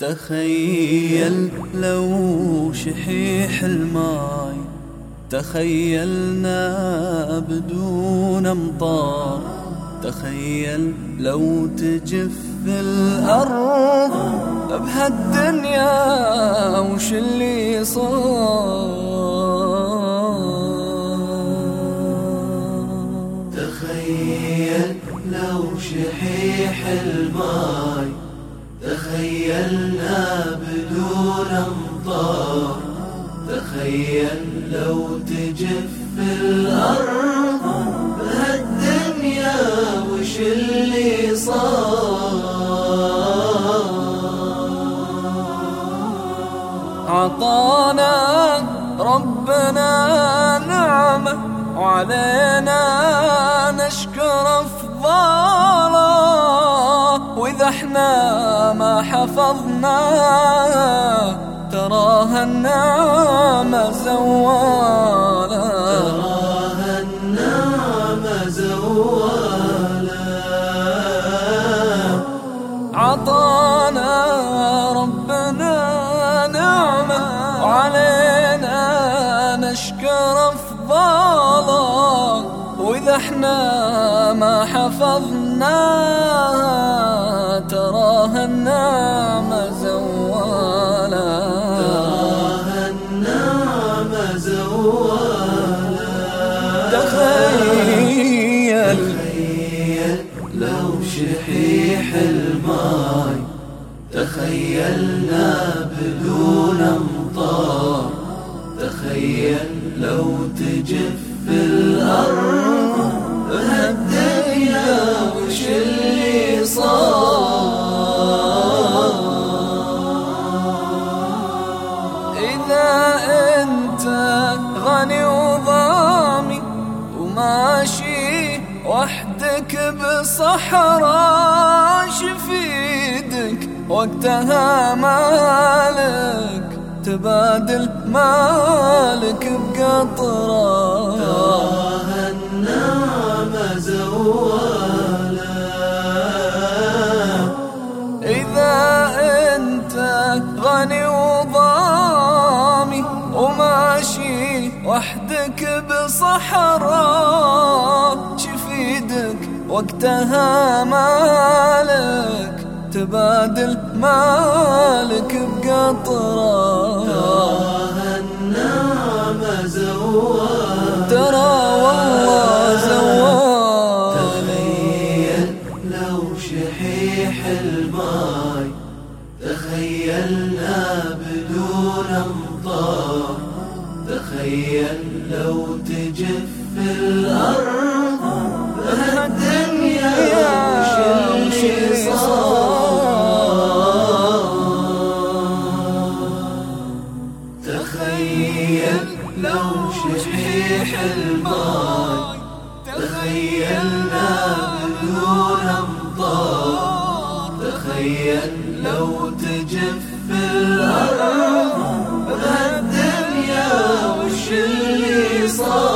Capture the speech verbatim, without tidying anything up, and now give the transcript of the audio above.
تخيل لو شحيح الماي تخيلنا بدون امطار. تخيل لو تجف الأرض بهالدنيا وش اللي صار. تخيل لو شحيح الماي تخيلنا بدون امطار. تخيل لو تجف الأرض بهالدنيا وش اللي صار. عطانا ربنا نعمة وعلينا نشكر أفضاله، وإذا احنا ما حفظناه تراها النعمة زوالة. تراها النعمة زوالة. عطانا ربنا نعمة وعلينا نشكر أفضاله، وإذا احنا ما حفظناها تراها النعمة زوالة. تراها النعمة زوالة. تخيل تخيل لو شحيح الماي تخيلنا بدون امطار. تخيل لو تجف الأرض بهالدنيا وش اللي صار. إذا أنت غني وضامي وماشي وحدك بصحراء شفيدك وقتها مالك تبادل مالك بقطرة. تراها النعمة زوالة. إذا أنت غني وضامي وماشي وحدك بصحراء شفيدك وقتها مالك تبادل مالك بقطرة. تراها النعمة زوالة. ترى والله زوال. تخيل لو شحيح الماي تخيلنا بدون امطار. تخيل لو تجف الأرض بهالدنيا وش اللي صار. تخيل لو شحيح الماي تخيلنا بدون امطار. تخيل لو تجف الأرض بهالدنيا وش اللي صار.